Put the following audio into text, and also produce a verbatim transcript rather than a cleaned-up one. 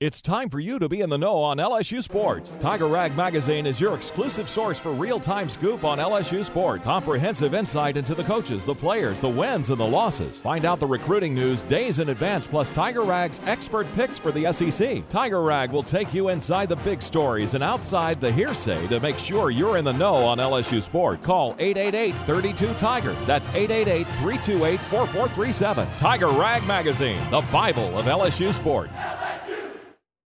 It's time for you to be in the know on L S U sports. Tiger Rag Magazine is your exclusive source for real-time scoop on L S U sports. Comprehensive insight into the coaches, the players, the wins, and the losses. Find out the recruiting news days in advance, plus Tiger Rag's expert picks for the S E C. Tiger Rag will take you inside the big stories and outside the hearsay to make sure you're in the know on L S U sports. Call eight eight eight, three two, Tiger. That's eight eight eight, three two eight, four four three seven. Tiger Rag Magazine, the Bible of L S U sports.